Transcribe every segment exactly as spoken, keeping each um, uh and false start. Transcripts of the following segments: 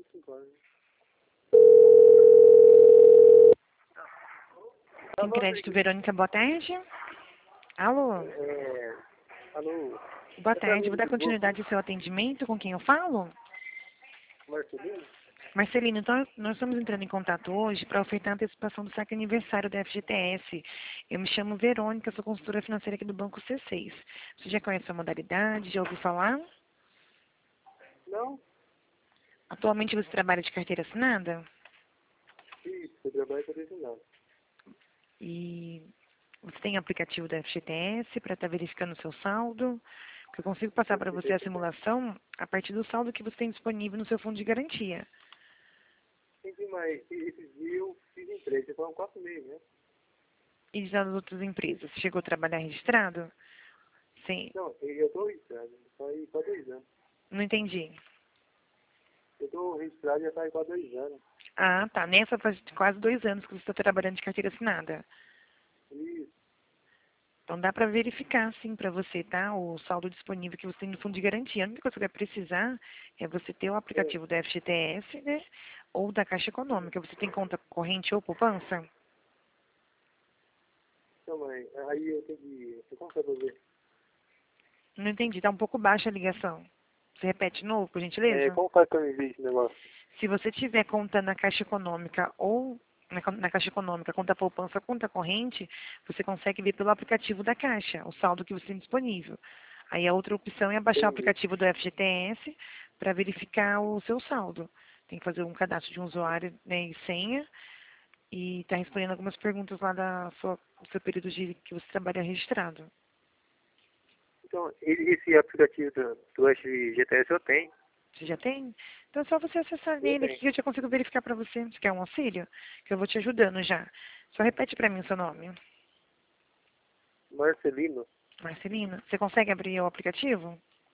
cinco anos. Tem crédito, Verônica, boa tarde. Alô? É, alô, Boa é pra tarde, mim vou que dar ligou, continuidade ao seu atendimento, com quem eu falo? Marcelino? Marcelino, então nós estamos entrando em contato hoje para ofertar a antecipação do saque aniversário da F G T S. Eu me chamo Verônica, sou consultora financeira aqui do Banco C seis. Você já conhece a modalidade, já ouviu falar? Não? Atualmente você trabalha de carteira assinada? Isso, eu trabalho com original. E você tem aplicativo da F G T S para estar verificando o seu saldo? Porque eu consigo passar para você a simulação a partir do saldo que você tem disponível no seu fundo de garantia. Entendi, mas esses dias eu fiz empresa, já foram quatro meses, né? E já das outras empresas, você chegou a trabalhar registrado? Sim, Não, eu estou registrado, só aí quase dois anos. não entendi. Eu estou registrado já faz quase dois anos. Ah, tá. Nessa faz quase dois anos que você está trabalhando de carteira assinada. Isso, Então dá para verificar, sim, para você, tá? O saldo disponível que você tem no fundo de garantia. A única coisa que vai precisar é você ter o é. aplicativo da F G T S, né? Ou da Caixa Econômica. Você tem conta corrente ou poupança? Então, mãe, aí eu tenho que... Você consegue fazer? Não entendi. Tá um pouco baixa a ligação. Você repete de novo, por É, gentileza? como faz pra eu enviar esse negócio? Se você tiver conta na Caixa Econômica ou na, ca- na Caixa Econômica, conta poupança, conta corrente, você consegue ver pelo aplicativo da Caixa, o saldo que você tem disponível. Aí a outra opção é baixar o Entendi. aplicativo do F G T S para verificar o seu saldo. Tem que fazer um cadastro de um usuário, né, e senha e está respondendo algumas perguntas lá da sua, do seu período de que você trabalha registrado. Então, e- esse aplicativo do, do F G T S eu tenho. Você já tem? Então é só você acessar Eu nele aqui tenho. que eu já consigo verificar para você. Você quer um auxílio? Que eu vou te ajudando já. Só repete para mim o seu nome. Marcelino. Marcelina. Você consegue abrir o aplicativo?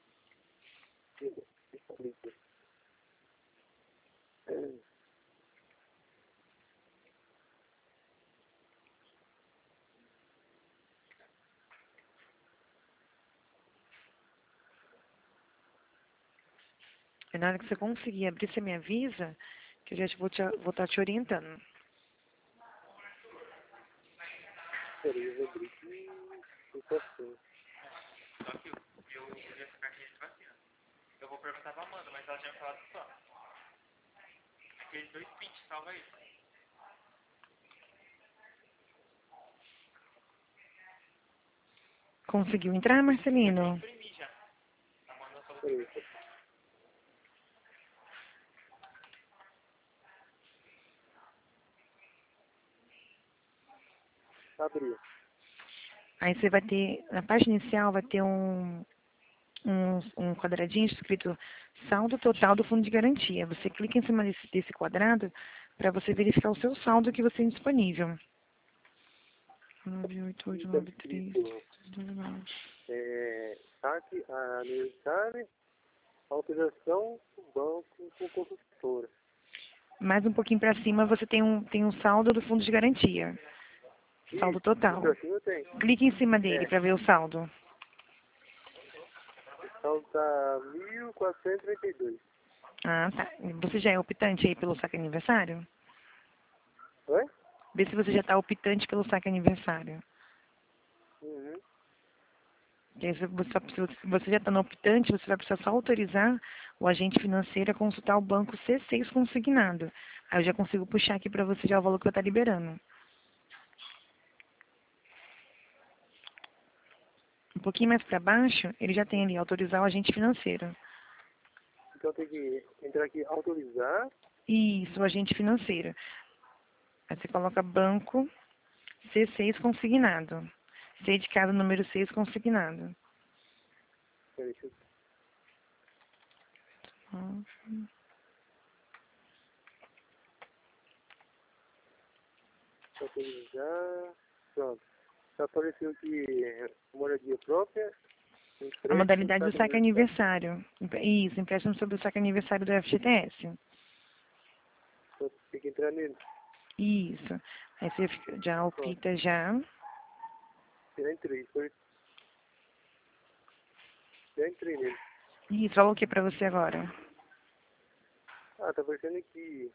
E na hora que você conseguir abrir, você me avisa que eu já te vou estar te, vou tá te orientando. Peraí, eu vou abrir aqui. Eu posso. Conseguiu entrar, Marcelino? Peraí. Abriu. Aí você vai ter, na página inicial vai ter um, um, um quadradinho escrito saldo total do fundo de garantia. Você clica em cima desse, desse quadrado para você verificar o seu saldo que você tem disponível. nove oito oito E tá nove três escrito é, saque aniversário, autorização, banco com consultora. Mais um pouquinho para cima você tem um, tem um saldo do fundo de garantia. Saldo Isso, e total. pra cima tem. Clique em cima dele É, para ver o saldo. então tá mil quatrocentos e trinta e dois. Ah, tá. Você já é optante aí pelo saque aniversário? Oi? Vê se você já está optante pelo saque aniversário. Uhum. E aí, se você, só precisa- se você já está no optante, você vai precisar só autorizar o agente financeiro a consultar o banco C seis consignado. Aí eu já consigo puxar aqui para você já o valor que eu estou liberando. Um pouquinho mais para baixo, ele já tem ali, autorizar o agente financeiro. Então tem que entrar aqui, autorizar. Isso, o agente financeiro. Aí você coloca banco C seis consignado. C de casa, número seis consignado. Peraí, deixa eu autorizar. Pronto. Já apareceu aqui é, moradia própria, A empréstimo, modalidade do saque saque aniversário. aniversário. Isso, empréstimo sobre o saque aniversário do F G T S. Então tem que entrar nele. Isso. Aí você fica- já Pronto. opta já. Já entrei, foi. Já entrei nele. Isso, falou o que pra você agora? Ah, tá aparecendo aqui.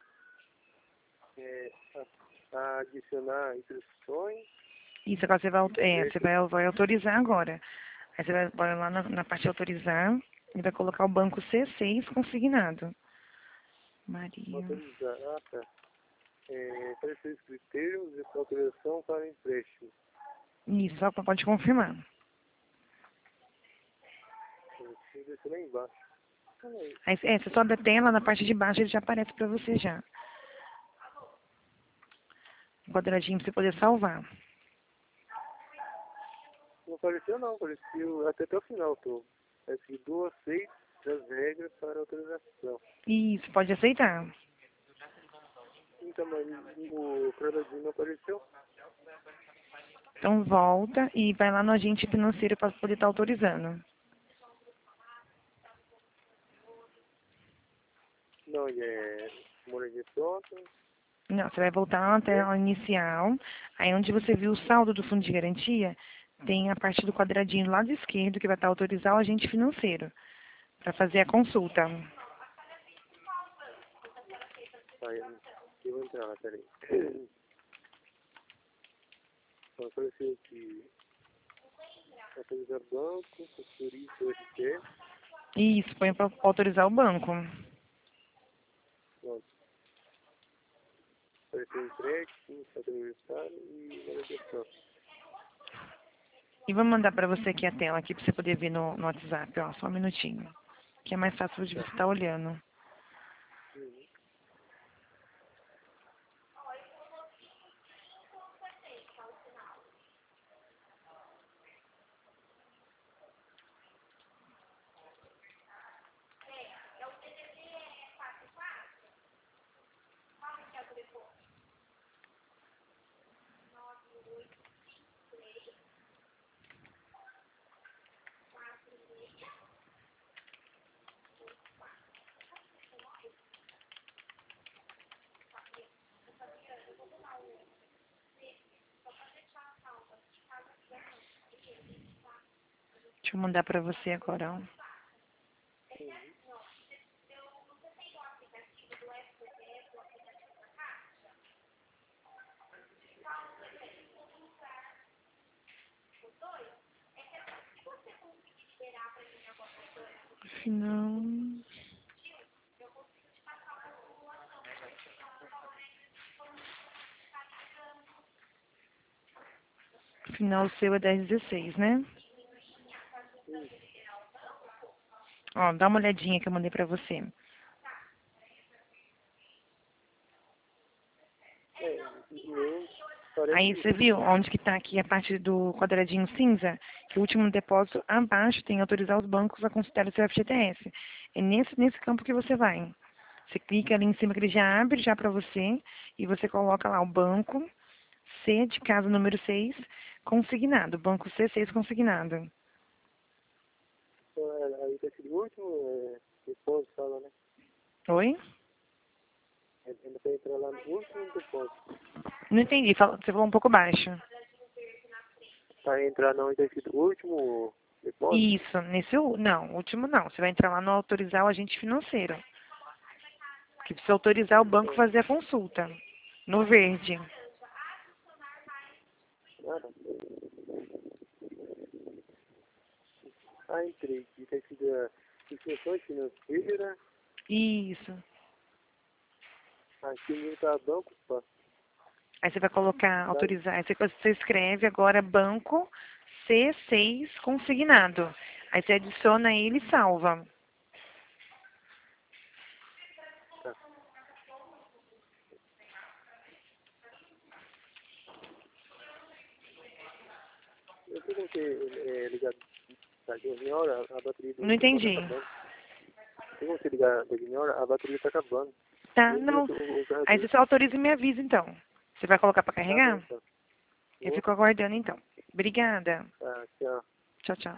É, a- a adicionar instruções. Isso, agora você vai, au- é, você vai, vai autorizar agora. Aí você vai, vai lá na, na parte de autorizar e vai colocar o banco C seis consignado. Maria. Autorizar. Ah, tá. É, apareceu os critérios de autorização para empréstimo. Isso, só pode confirmar. Deixa eu descer lá embaixo. Aí, Aí, é, você sobe a tela, na parte de baixo ele já aparece para você já. Um quadradinho para você poder salvar. não apareceu não, apareceu até, até o final, tô. Aqui, do aceito das regras para autorização. Isso, pode aceitar. Então, mas o quadradinho não apareceu? Então volta e vai lá no agente financeiro para poder estar autorizando. Não, é moradia pronta. Não, você vai voltar lá na tela inicial, aí onde você viu o saldo do fundo de garantia, tem a parte do quadradinho do lado esquerdo que vai estar autorizar o agente financeiro para fazer a consulta. Aí, eu vou entrar lá, peraí. Então, apareceu aqui. Autorizar banco, consultoria, U S T. Isso, põe para autorizar o banco. Pronto. Apareceu empréstimo, fato aniversário e moradia pronta. E vou mandar para você aqui a tela aqui para você poder ver no, no WhatsApp, ó, só um minutinho. Que é mais fácil de você estar olhando. Uhum. Deixa eu mandar para você agora, ó. Final. Final seu é dez dezesseis, né? Ó, dá uma olhadinha que eu mandei pra você. É, meu, parece Aí você viu onde que tá aqui a parte do quadradinho cinza? Que o último depósito abaixo tem autorizar os bancos a consultar o seu F G T S. É nesse, nesse campo que você vai. Você clica ali em cima que ele já abre já pra você e você coloca lá o banco C de casa número seis consignado. Banco C seis consignado. que aí tá aquele último é, depósito, fala, né? Oi? Ainda vai entrar lá no último depósito. Não entendi, fala- você falou um pouco baixo. Para entrar não, ainda aqui do último depósito. Isso, nesse u- não, último não. Você vai entrar lá no autorizar o agente financeiro. Que precisa autorizar o banco a fazer a consulta. No verde. Ah, não. Ah, entrei aqui, tá aqui da instituições financeiras. Isso. Aqui no tá banco, pá. Aí você vai colocar, autorizar. Aí você, você escreve agora banco C seis consignado. Aí você adiciona ele e salva. Tá. Eu sei como que é ligado da Guinhora, a bateria do Não entendi. tá acabando. Tem como você ligar da Guinhora, a bateria tá acabando. Tá, E não. o- o- o carregador- Aí você só autoriza e me avisa então. Você vai colocar para Tá bom, carregar? então. Eu fico aguardando então. Obrigada. Tá, tchau. Tchau, tchau.